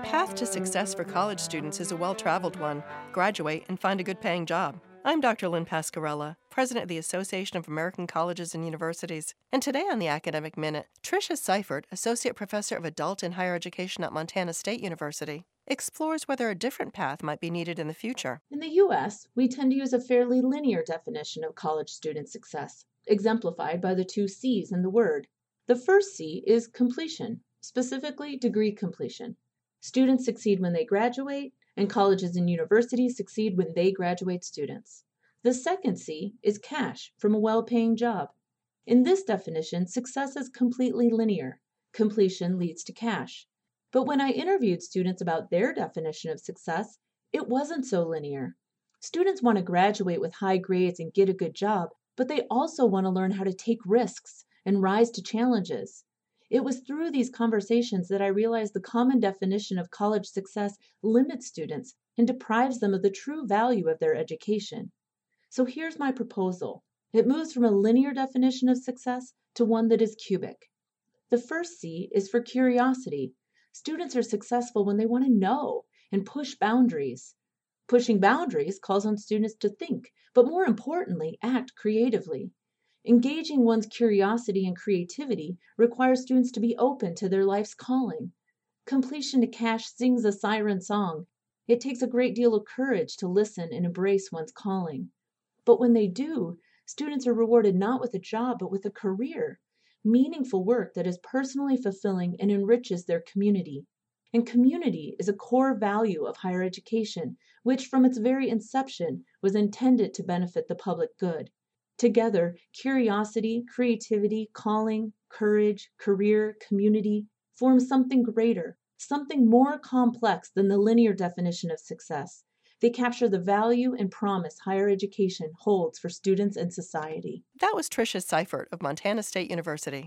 path to success for college students is a well-traveled one. Graduate and find a good paying job. I'm Dr. Lynn Pascarella, President of the Association of American Colleges and Universities. And today on the Academic Minute, Tricia Seifert, Associate Professor of Adult and Higher Education at Montana State University, explores whether a different path might be needed in the future. In the U.S., we tend to use a fairly linear definition of college student success, exemplified by the two C's in the word. The first C is completion, specifically degree completion. Students succeed when they graduate, and colleges and universities succeed when they graduate students. The second C is cash from a well-paying job. In this definition, success is completely linear. Completion leads to cash. But when I interviewed students about their definition of success, it wasn't so linear. Students want to graduate with high grades and get a good job, but they also want to learn how to take risks and rise to challenges. It was through these conversations that I realized the common definition of college success limits students and deprives them of the true value of their education. So here's my proposal. It moves from a linear definition of success to one that is cubic. The first C is for curiosity. Students are successful when they want to know and push boundaries. Pushing boundaries calls on students to think, but more importantly, act creatively. Engaging one's curiosity and creativity requires students to be open to their life's calling. Completion to cash sings a siren song. It takes a great deal of courage to listen and embrace one's calling. But when they do, students are rewarded not with a job, but with a career, meaningful work that is personally fulfilling and enriches their community. And community is a core value of higher education, which from its very inception was intended to benefit the public good. Together, curiosity, creativity, calling, courage, career, community form something greater, something more complex than the linear definition of success. They capture the value and promise higher education holds for students and society. That was Tricia Seifert of Montana State University.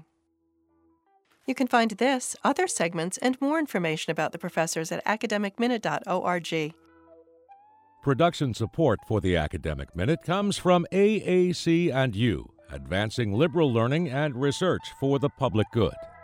You can find this, other segments, and more information about the professors at academicminute.org. Production support for the Academic Minute comes from AAC&U, advancing liberal learning and research for the public good.